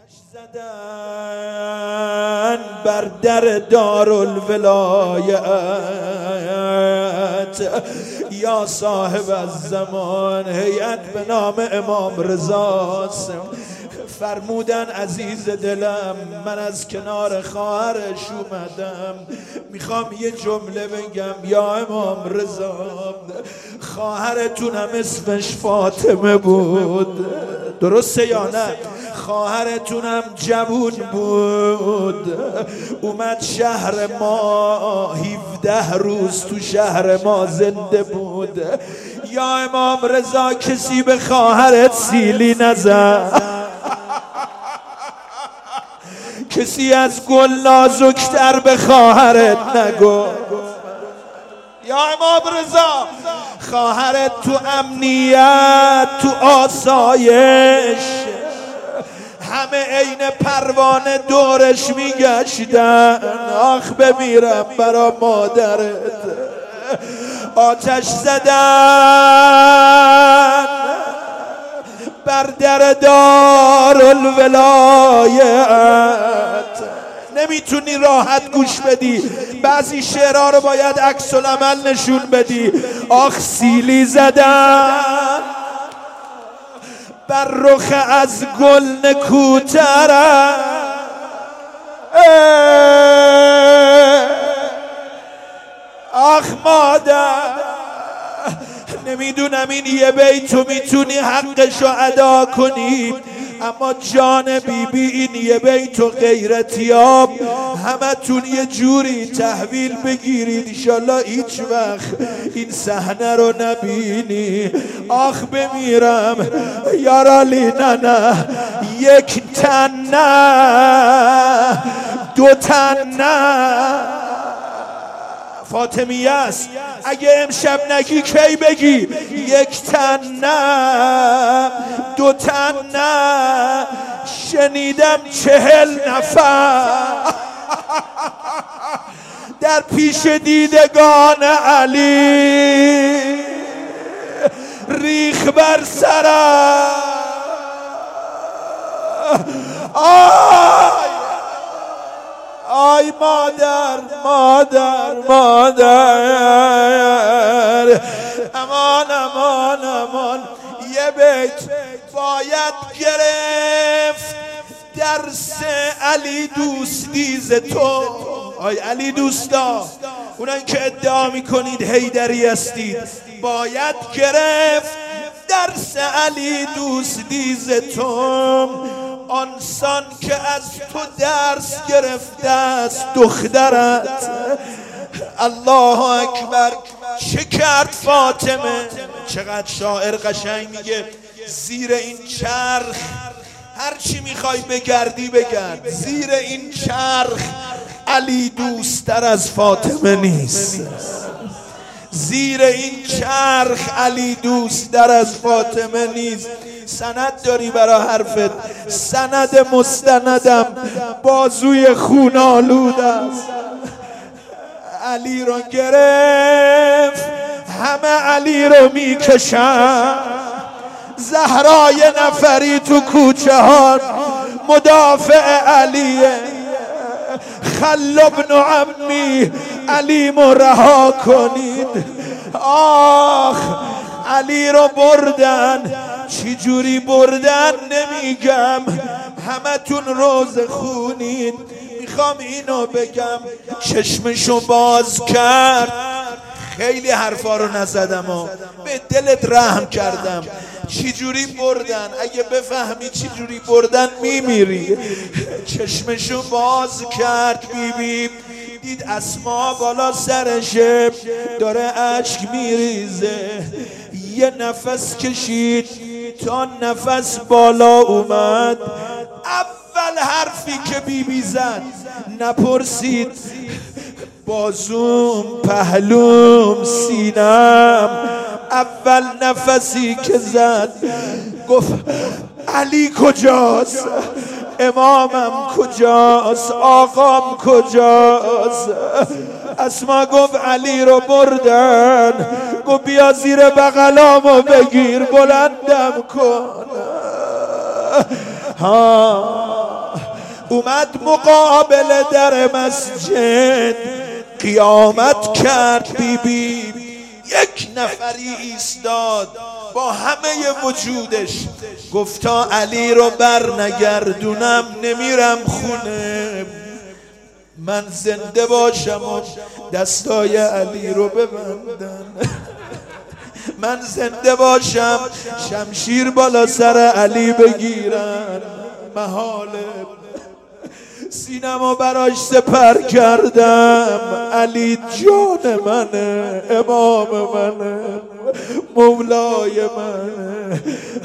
زدن بر در دارالولایت یا صاحب الزمان. هیئت به نام امام رضاست. فرمودن عزیز دلم من از کنار خواهرش اومدم، میخوام یه جمله بگم. یا امام رضا، خواهرتون هم اسمش فاطمه بود، درسته یا نه؟ خواهرتون هم جوون بود، اومد شهر ما 17 روز تو شهر ما زنده بود. یا امام رضا کسی به خواهرت سیلی نزد؟ کسی از گل نازکتر به خواهرت نگفت؟ یا امام رضا خواهرت تو امنیت، تو آسایش، همه عین پروانه دورش میگشتن. آخ بمیرم برا مادرت. آتش زدن بر در دارالولایت. نمیتونی راحت گوش بدی، بعضی شعرها رو باید عکس العمل نشون بدی. آخ سیلی زدن بر رخ از گل نکوترم. آخ مادر، نمیدونم این یه بیتو میتونی حقشو ادا کنی، اما جان بیبی این یه بیتو غیرتیاب همه تون یه جوری تحویل بگیرید انشالله هیچ وقت این صحنه رو نبینی. آخ بمیرم یارالی نه، یک تن نه، دو تن نه. فاطمیه است، اگه امشب نگی کی بگی؟ یک تن نه، دو تن نه، شنیدم 40 نفر در پیش دیدگان علی ریخ بر سرم. آی مادر مادر مادر، امان امان امان. یه بیت باید گرفت درس علی دوستی ز تو. آی علی دوستا، اونان که ادعا میکنید حیدری هستید، باید گرفت درس علی دوستی ز تو. آنسان که از تو درس گرفته است دخترت. الله اکبر. چه کرد فاطمه؟ چقدر شاعر قشنگ میگه زیر این چرخ هرچی میخوای بگردی بگرد، زیر این چرخ علی دوستر از فاطمه نیست. زیر این چرخ علی دوستر از فاطمه نیست. سند داری برا حرفت؟ سند مستندم بازوی خون آلود است. علی رو گرفت، همه علی رو میکشن. زهرای نفری تو کوچه ها مدافع علیه. خل ابن عمی علی رها کنید. آخ علی رو بردن. چی جوری بردن نمیگم، همه تون روز خونید. میخوام اینو بگم، چشمشو باز کرد. خیلی حرفا رو نزدم و به دلت رحم کردم. چی جوری بردن؟ اگه بفهمی چی جوری بردن میمیری. چشمشو باز کرد بیبی، دید اسما بالا سرشه داره اشک میریزه. یه نفس کشید تا نفس بالا اومد. اول حرفی که بیبی زد نپرسید بازوم، پهلوم، سینم. اول نفسی که زد گفت علی کجاست؟ امامم کجاست؟ آقام کجاست؟ اسما گفت علی رو بردن. گفت بیا زیر بغلامو بگیر بلندم کن. ها اومد مقابل در مسجد قیامت کرد بی یک نفری ایستاد با همه وجودش گفتا علی رو بر نگردونم نمیرم خونه، من زنده باشم و دستای علی رو ببندن، من زنده باشم شمشیر بالا سر علی بگیرن، محاله سینمو براش سپر کردم، علی جان منه، امام منه، مولای منه.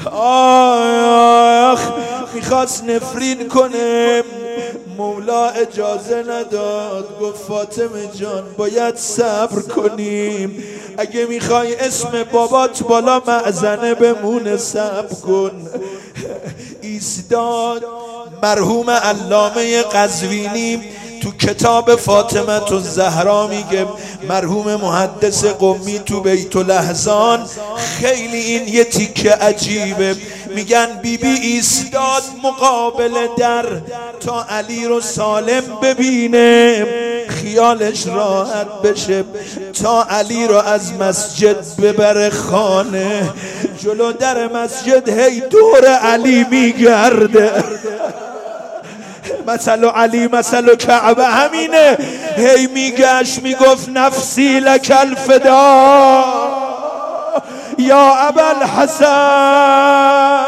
آخ میخواست نفرین کنه، مولا اجازه نداد، گفت فاطمه جان باید صبر کنیم، اگه میخوای اسم بابات بالا معزنه بمونه صبر کن. ایستاد. مرحوم علامه قزوینی تو کتاب فاطمه الزهرا میگه، مرحوم محدث قمی تو بیت الاحزان، خیلی این یه تیکه عجیبه، میگن بیبی ایستاد مقابل در تا علی رو سالم ببینه، خیالش راحت بشه تا علی رو از مسجد ببره خانه، جلو در مسجد هی دور علی میگرده، مثل علی مثل کعبه همینه، هی میگشت میگفت نفسی لک الفدا یا ابوالحسن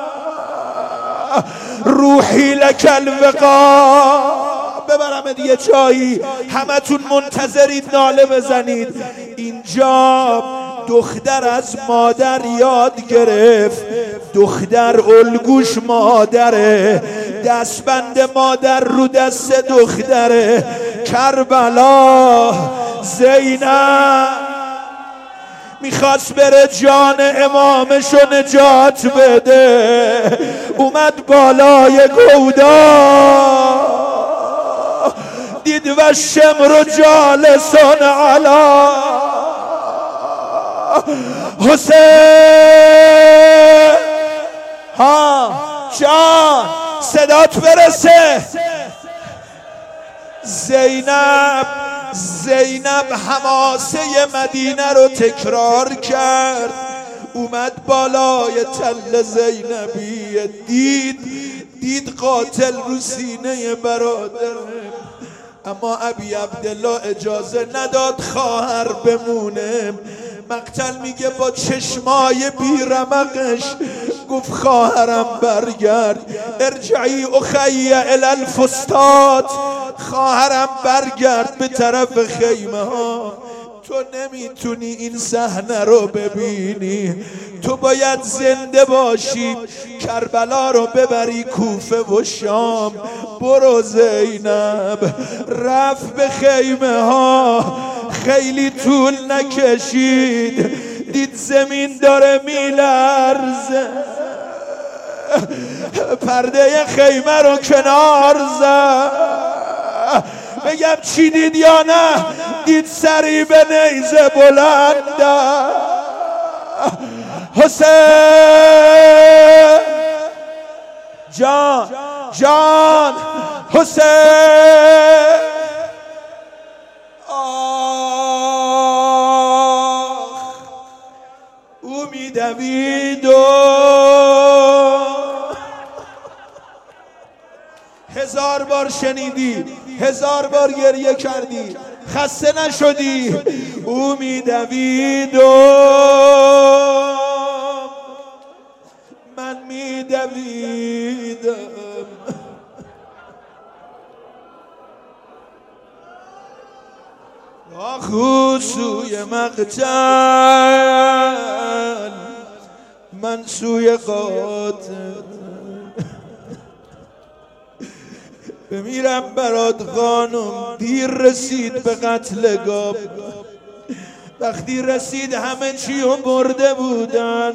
روحی لک الوقا، ببرم یه جایی همتون منتظرید ناله بزنید. اینجا دختر از مادر یاد گرفت، دختر الگوش مادره، دستبند مادر رو دست دختره. کربلا زینب میخواست بره جان امامشو نجات بده، اومد بالای گودا دید و شمر جالسون علا حسین ها جان صدات برسه. زینب حماسه مدینه رو تکرار کرد، اومد بالای تل زینبیه، دید قاتل رو سینه برادره، اما ابی عبدالله اجازه نداد خواهر بمونه. مقتل میگه با چشمای بیرمقش گفت خواهرم برگرد، ارجعی اخی الی الفستاد، خواهرم برگرد به طرف خیمه ها، تو نمیتونی این صحنه رو ببینی، تو باید زنده باشی، کربلا رو ببری کوفه و شام. برو زینب. رفت به خیمه ها، خیلی طول نکشید، دید زمین داره میلرزه، پرده خیمه رو کنار زد، بگم چی دید یا نه؟ دید سری به نیزه بلنده، حسین جان حسین. او میدوید و 1000 بار شنیدی، 1000 بار گریه کردی، خسته نشدی. او میدوید و من میدویدم، آخو سوی مقتل، من سوی قاتل، بمیرم برات خانم. دیر رسید به قتل گاب، وقتی رسید همه چی رو برده بودن،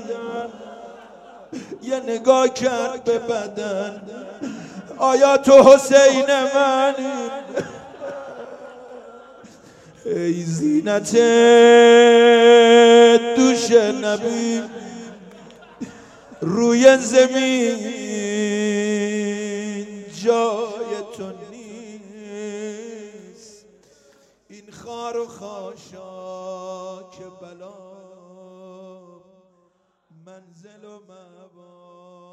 یه نگاه کرد به بدن، آیا تو حسین منی؟ ای زینت دوش نبی، روی زمین جای تو نیست. این خار و خاشاک بلا منزل و مبا